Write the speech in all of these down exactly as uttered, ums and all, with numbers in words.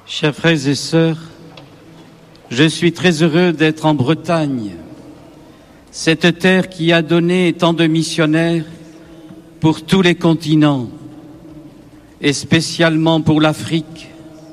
Chers frères et sœurs, je suis très heureux d'être en Bretagne, cette terre qui a donné tant de missionnaires pour tous les continents, et spécialement pour l'Afrique.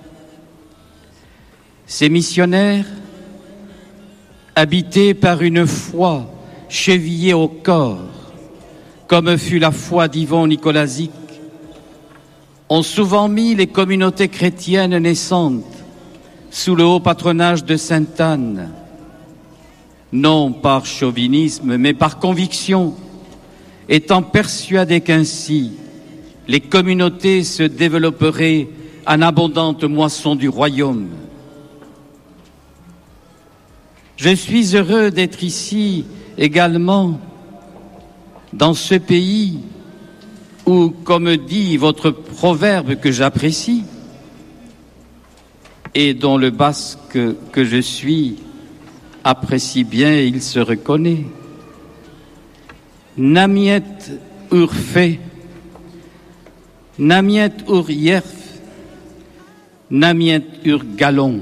Ces missionnaires, habités par une foi chevillée au corps, comme fut la foi d'Yvon Nicolazic, ont souvent mis les communautés chrétiennes naissantes sous le haut patronage de Sainte Anne, non par chauvinisme, mais par conviction, étant persuadés qu'ainsi les communautés se développeraient en abondante moisson du royaume. Je suis heureux d'être ici également, dans ce pays où, comme dit votre proverbe que j'apprécie, et dont le basque que je suis apprécie bien et il se reconnaît. Namiet ur fe, namiet ur yerf, namiet ur galon.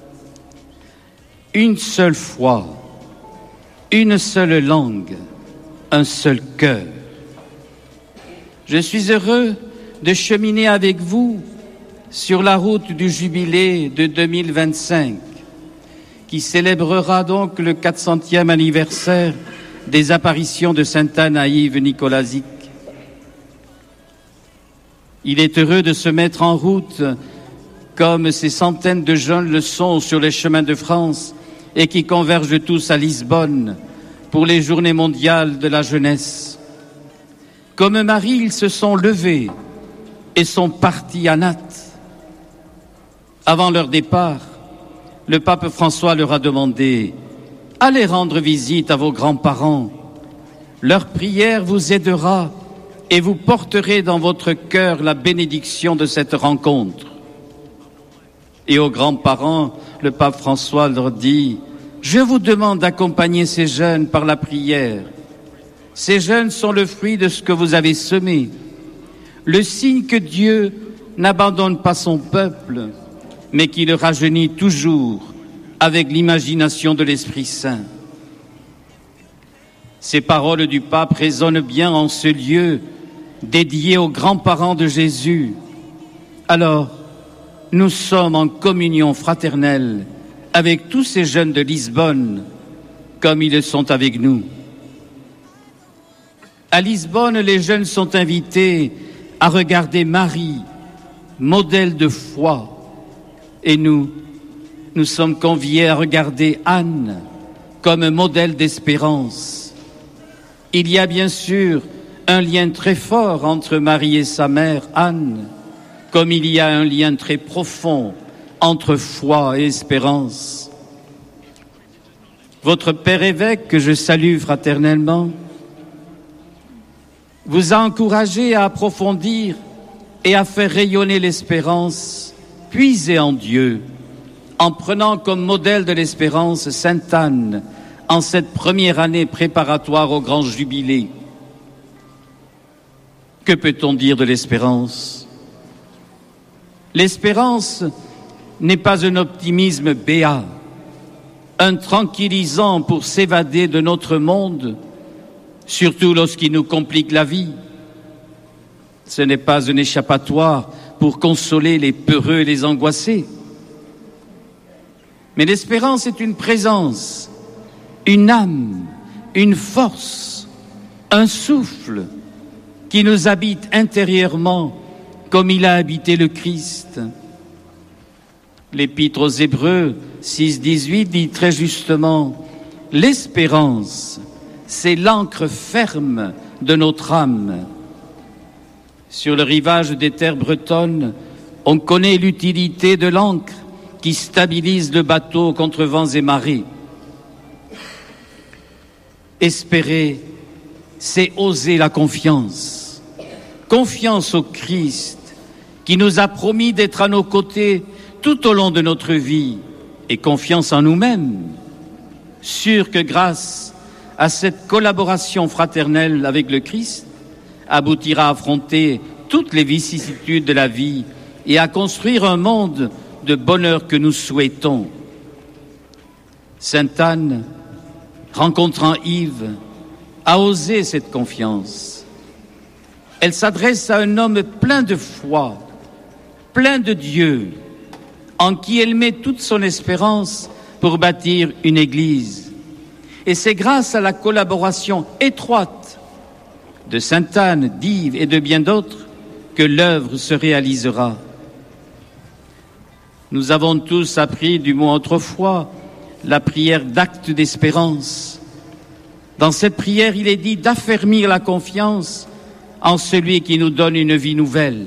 Une seule foi, une seule langue, un seul cœur. Je suis heureux de cheminer avec vous sur la route du jubilé de deux mille vingt-cinq, qui célébrera donc le quatre centième anniversaire des apparitions de Sainte Anne à Yves Nicolazic. Il est heureux de se mettre en route, comme ces centaines de jeunes le sont sur les chemins de France et qui convergent tous à Lisbonne pour les Journées mondiales de la jeunesse. Comme Marie, ils se sont levés et sont partis à Naples. Avant leur départ, le pape François leur a demandé « Allez rendre visite à vos grands-parents. Leur prière vous aidera et vous porterez dans votre cœur la bénédiction de cette rencontre. » Et aux grands-parents, le pape François leur dit « Je vous demande d'accompagner ces jeunes par la prière. Ces jeunes sont le fruit de ce que vous avez semé, le signe que Dieu n'abandonne pas son peuple, mais qui le rajeunit toujours avec l'imagination de l'Esprit Saint. » Ces paroles du pape résonnent bien en ce lieu dédié aux grands-parents de Jésus. Alors, nous sommes en communion fraternelle avec tous ces jeunes de Lisbonne, comme ils le sont avec nous. À Lisbonne, les jeunes sont invités à regarder Marie, modèle de foi. Et nous, nous sommes conviés à regarder Anne comme modèle d'espérance. Il y a bien sûr un lien très fort entre Marie et sa mère, Anne, comme il y a un lien très profond entre foi et espérance. Votre père évêque, que je salue fraternellement, vous a encouragé à approfondir et à faire rayonner l'espérance, puisée en Dieu, en prenant comme modèle de l'espérance Sainte Anne en cette première année préparatoire au grand jubilé. Que peut-on dire de l'espérance? L'espérance n'est pas un optimisme béat, un tranquillisant pour s'évader de notre monde, surtout lorsqu'il nous complique la vie. Ce n'est pas un échappatoire pour consoler les peureux et les angoissés. Mais l'espérance est une présence, une âme, une force, un souffle qui nous habite intérieurement comme il a habité le Christ. L'Épître aux Hébreux six dix-huit dit très justement « L'espérance, c'est l'ancre ferme de notre âme. » Sur le rivage des terres bretonnes, on connaît l'utilité de l'ancre qui stabilise le bateau contre vents et marées. Espérer, c'est oser la confiance. Confiance au Christ qui nous a promis d'être à nos côtés tout au long de notre vie, et confiance en nous-mêmes, sûr que grâce à cette collaboration fraternelle avec le Christ, aboutira à affronter toutes les vicissitudes de la vie et à construire un monde de bonheur que nous souhaitons. Sainte Anne, rencontrant Yves, a osé cette confiance. Elle s'adresse à un homme plein de foi, plein de Dieu, en qui elle met toute son espérance pour bâtir une église. Et c'est grâce à la collaboration étroite de Sainte Anne, d'Yves et de bien d'autres que l'œuvre se réalisera. Nous avons tous appris du mot autrefois la prière d'acte d'espérance. Dans cette prière, il est dit d'affermir la confiance en celui qui nous donne une vie nouvelle.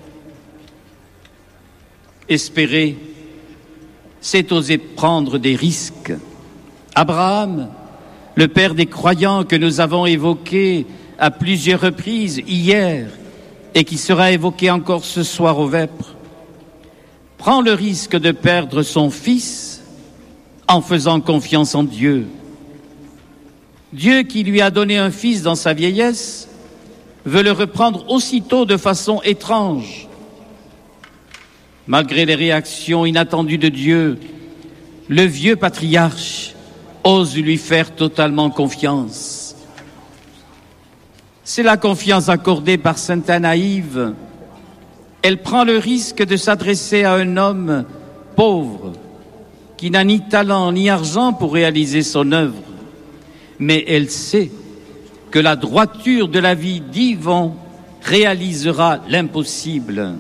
Espérer, c'est oser prendre des risques. Abraham, le père des croyants que nous avons évoqué à plusieurs reprises hier et qui sera évoqué encore ce soir aux Vêpres, prend le risque de perdre son fils en faisant confiance en Dieu. Dieu qui lui a donné un fils dans sa vieillesse veut le reprendre aussitôt de façon étrange. Malgré les réactions inattendues de Dieu, le vieux patriarche ose lui faire totalement confiance. C'est la confiance accordée par Sainte Anne à Yves. Elle prend le risque de s'adresser à un homme pauvre, qui n'a ni talent ni argent pour réaliser son œuvre. Mais elle sait que la droiture de la vie d'Yves réalisera l'impossible.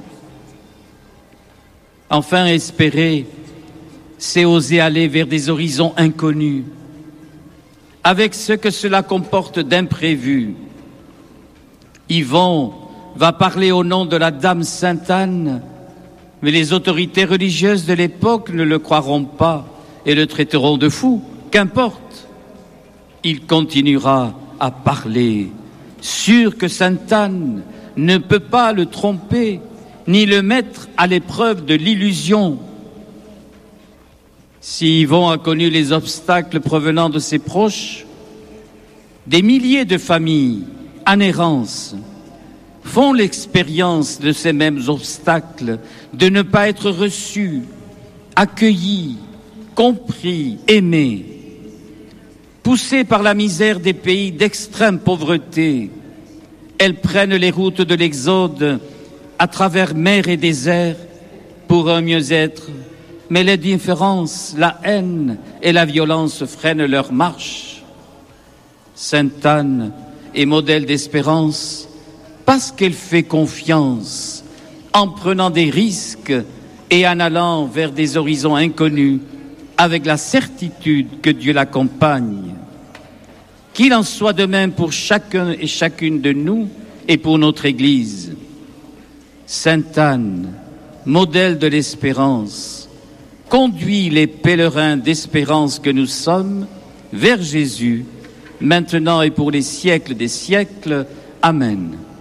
Enfin, espérer, c'est oser aller vers des horizons inconnus, avec ce que cela comporte d'imprévu. Yvon va parler au nom de la Dame Sainte Anne, mais les autorités religieuses de l'époque ne le croiront pas et le traiteront de fou. Qu'importe, il continuera à parler, sûr que Sainte Anne ne peut pas le tromper, ni le mettre à l'épreuve de l'illusion. Si Yvon a connu les obstacles provenant de ses proches, des milliers de familles en errance font l'expérience de ces mêmes obstacles, de ne pas être reçus, accueillis, compris, aimés. Poussées par la misère des pays d'extrême pauvreté, elles prennent les routes de l'exode à travers mer et désert pour un mieux-être, mais l'indifférence, la haine et la violence freinent leur marche. Sainte Anne est modèle d'espérance parce qu'elle fait confiance en prenant des risques et en allant vers des horizons inconnus avec la certitude que Dieu l'accompagne. Qu'il en soit de même pour chacun et chacune de nous et pour notre Église. Sainte Anne, modèle de l'espérance, conduit les pèlerins d'espérance que nous sommes vers Jésus, maintenant et pour les siècles des siècles. Amen.